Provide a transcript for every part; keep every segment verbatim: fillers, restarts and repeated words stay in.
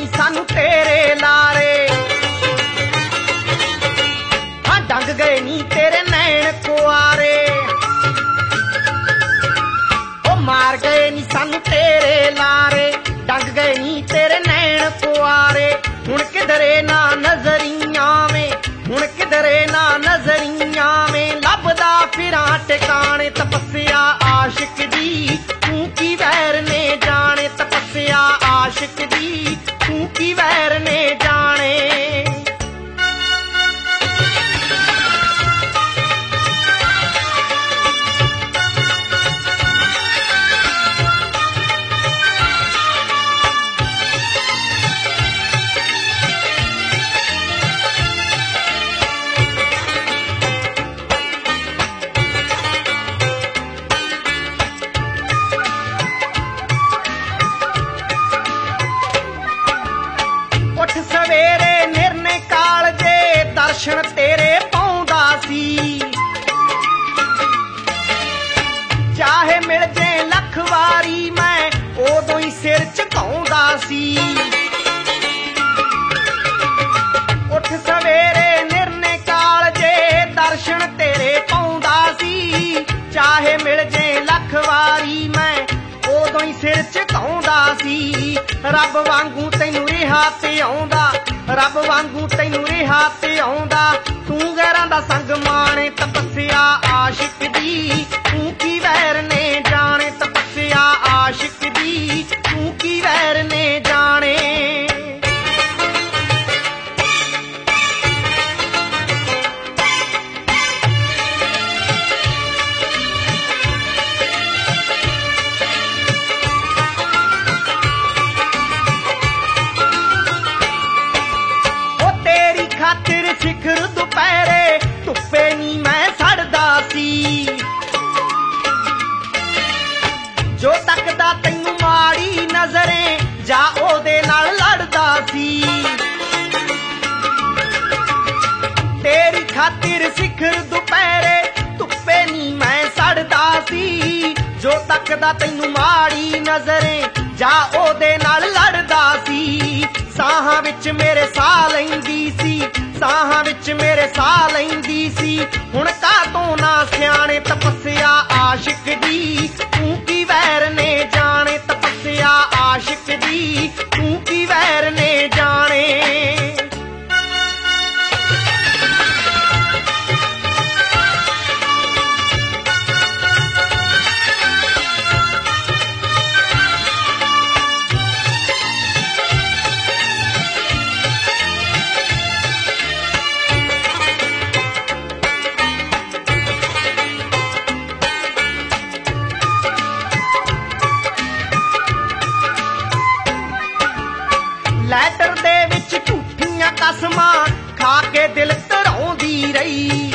ਨੀ ਸਾਨੂੰ ਤੇਰੇ ਲਾਰੇ, ਹਾਂ ਡੰਗ ਗਏ ਨੀ ਤੇਰੇ ਨੈਣ ਕੁਆਰੇ, ਉਹ ਮਾਰ ਗਏ ਨੀ ਸਾਨੂੰ ਤੇਰੇ ਲਾਰੇ, ਡੰਗ ਗਏ ਨੀ ਤੇਰੇ ਨੈਣ ਕੁਆਰੇ। ਹੁਣ ਕਿਧਰੇ ਨਾ ਨਜ਼ਰੀਆਂ ਵੇ, ਹੁਣ ਕਿਧਰੇ ਨਾ ਨਜ਼ਰੀਆਂ ਵੇ, ਲੱਭਦਾ ਫਿਰਾਂ ਟਿਕਾਣੇ ਤਪੱਸਿਆ ਆਸ਼ਿਕ ਦੀ, ਤੂੰ ਕੀ ਵੈਰ ਨੇ ਜਾਣੇ ਤਪੱਸਿਆ ਆਸ਼ਿਕ ਦੀ, ਤੂੰ ਕੀ ਵੈਰ ਨੇ ਜਾਣੇ। ਸਵੇਰੇ ਨਿਰਨੇ ਕਾਲਜੇ ਦਰਸ਼ਨ ਤੇਰੇ ਪਾਉਂਦਾ ਸੀ, ਚਾਹੇ ਮਿਲ ਜੇ ਲੱਖ ਵਾਰੀ ਮੈਂ ਉਦੋਂ ਹੀ ਸਿਰ ਝੁਕਾਉਂਦਾ ਸੀ। ਉੱਠ ਸਵੇਰੇ ਨਿਰਨੇ ਕਾਲਜੇ ਦਰਸ਼ਨ ਤੇਰੇ ਪਾਉਂਦਾ ਸੀ, ਚਾਹੇ ਮਿਲ ਜੇ ਲੱਖ ਵਾਰੀ ਮੈਂ ਉਦੋਂ ਹੀ ਸਿਰ ਝੁਕਾਉਂਦਾ ਸੀ। ਰੱਬ ਵਾਂਗੂ ਤੈਨੂੰ ਰਿਹਾ ਤੇ ਆਉਂਦਾ, ਰੱਬ ਵਾਂਗੂ ਤੈਨੂੰ ਰਿਹਾ ਤੇ ਆਉਂਦਾ, ਤੂੰ ਗੈਰਾਂ ਦਾ ਸੰਗ ਮਾਣੇ ਤਪੱਸਿਆ ਆਸ਼ਿਕ ਦੀ, ਤੂੰ ਕੀ ਵੈਰ ਨੇ ਜਾਣੇ ਤਪੱਸਿਆ ਆਸ਼ਿਕ ਦੀ, ਤੂੰ ਕੀ ਵੈਰ ਨੇ ਜਾਣੇ। ਖਾਤਰ ਸਿਖਰ ਦੁਪਹਿਰੇ ਧੁੱਪੇ ਨੀ ਮੈਂ ਸੜਦਾ ਸੀ, ਜੋ ਤੱਕਦਾ ਤੈਨੂੰ ਮਾੜੀ ਨਜ਼ਰੇ ਜਾ ਉਹਦੇ ਨਾਲ ਲੜਦਾ ਸੀ। ਤੇਰੀ ਖਾਤਰ ਸਿਖਰ ਦੁਪਹਿਰੇ ਧੁੱਪੇ ਨੀ ਮੈਂ ਸੜਦਾ ਸੀ, ਜੋ ਤੱਕਦਾ ਤੈਨੂੰ ਮਾੜੀ ਨਜ਼ਰੇ ਜਾ ਉਹਦੇ ਨਾਲ ਲੜਦਾ ਸੀ। ਸਾਹਾਂ ਵਿੱਚ ਮੇਰੇ ਸਾਹ ਲੈਂਦੀ ਸੀ, ਸਾਹਾਂ ਵਿੱਚ ਮੇਰੇ ਸਾਹ ਲੈਂਦੀ ਸੀ, ਹੁਣ ਕਾਹਤੋਂ ਨਾ ਸਿਆਣੇ ਤਪੱਸਿਆ ਆਸ਼ਿਕ ਦੀ, ਤੂੰ ਕੀ ਵੈਰ ਨੇ ਜਾਣੇ ਤਪੱਸਿਆ ਆਸ਼ਿਕ ਦੀ, ਤੂੰ ਕੀ ਵੈਰ ਨੇ ਜਾਣੇ। ਲੈਟਰ ਦੇ ਵਿੱਚ ਝੂਠੀਆਂ ਕਸਮਾਂ ਖਾ ਕੇ ਦਿਲ ਧੜਾਉਂਦੀ ਰਹੀ,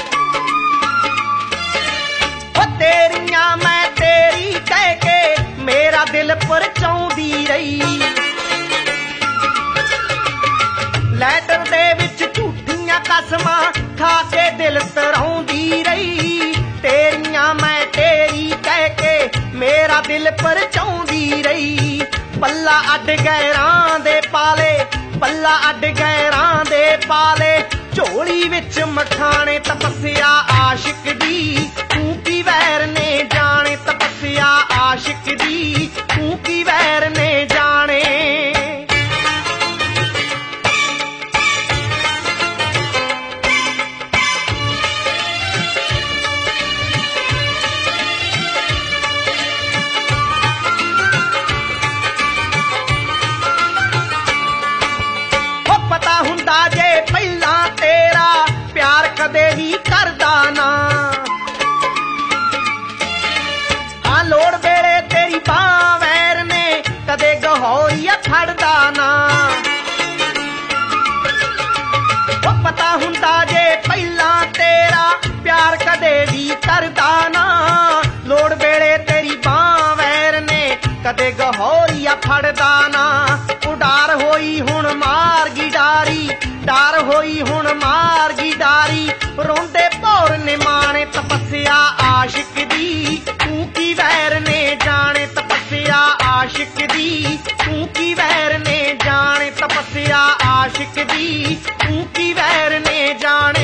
ਉਹ ਤੇਰੀਆਂ ਮੈਂ ਤੇਰੀ ਕਹਿ ਕੇ ਮੇਰਾ ਦਿਲ ਪਰਚਾਉਂਦੀ ਰਹੀ। ਲੈਟਰ ਦੇ ਵਿੱਚ ਝੂਠੀਆਂ ਕਸਮਾਂ ਖਾ ਕੇ ਦਿਲ ਧੜਾਉਂਦੀ ਰਹੀ, ਤੇਰੀਆਂ ਮੈਂ ਤੇਰੀ ਕਹਿ ਕੇ ਮੇਰਾ ਦਿਲ ਪਰਚਾਉਂਦੀ ਰਹੀ। ਪੱਲਾ ਅੱਡ ਗੈਰਾਂ ਦੇ ਪਾਲੇ, ਪੱਲਾ ਅੱਡ ਗੈਰਾਂ ਦੇ ਪਾਲੇ, ਝੋਲੀ ਵਿੱਚ ਮਖਾਣੇ ਤਪੱਸਿਆ ਆਸ਼ਿਕ ਦੀ, ਤੂੰ ਕੀ ਵੈਰ ਨੇ ਜਾਣੇ ਤਪੱਸਿਆ ਆਸ਼ਿਕ ਦੀ, ਤੂੰ ਕੀ ਵੈਰ ਨੇ ਜਾਣੇ। ਹੁੰਦਾ ਜੇ ਪਹਿਲਾਂ ਤੇਰਾ ਪਿਆਰ ਕਦੇ ਵੀ ਕਰਦਾ ਨਾ, ਆ ਲੋੜ ਵੇਲੇ ਤੇਰੀ ਬਾਂਹ ਵੈਰ ਨੇ ਕਦੇ ਗਹੌਰੀਆ ਖੜਦਾ ਨਾ। ਉਹ ਪਤਾ ਹੁੰਦਾ ਜੇ ਪਹਿਲਾਂ ਤੇਰਾ ਪਿਆਰ ਕਦੇ ਵੀ ਕਰਦਾ ਨਾ, ਲੋੜ ਵੇਲੇ ਤੇਰੀ ਬਾਂਹ ਵੈਰ ਨੇ ਕਦੇ ਗਹੌਰੀਆ ਫੜਦਾ ਨਾ। ਉਡਾਰ ਹੋਈ ਹੁਣ ਮਾਰ ਗਈ ਡਾਰੀ, ਡਾਰ ਹੋਈ ਹੁਣ ਮਾਰ ਗਈ ਡਾਰੀ, ਰੋਂਦੇ ਭੌਰ ਨੇ ਮਾਣੇ ਤਪੱਸਿਆ ਆਸ਼ਿਕ ਦੀ, ਤੂੰ ਕੀ ਵੈਰ ਨੇ ਜਾਣੇ ਤਪੱਸਿਆ ਆਸ਼ਿਕ ਦੀ, ਤੂੰ ਕੀ ਵੈਰ ਨੇ ਜਾਣੇ ਤੂੰ ਕੀ ਵੈਰ ਨੇ ਜਾਣ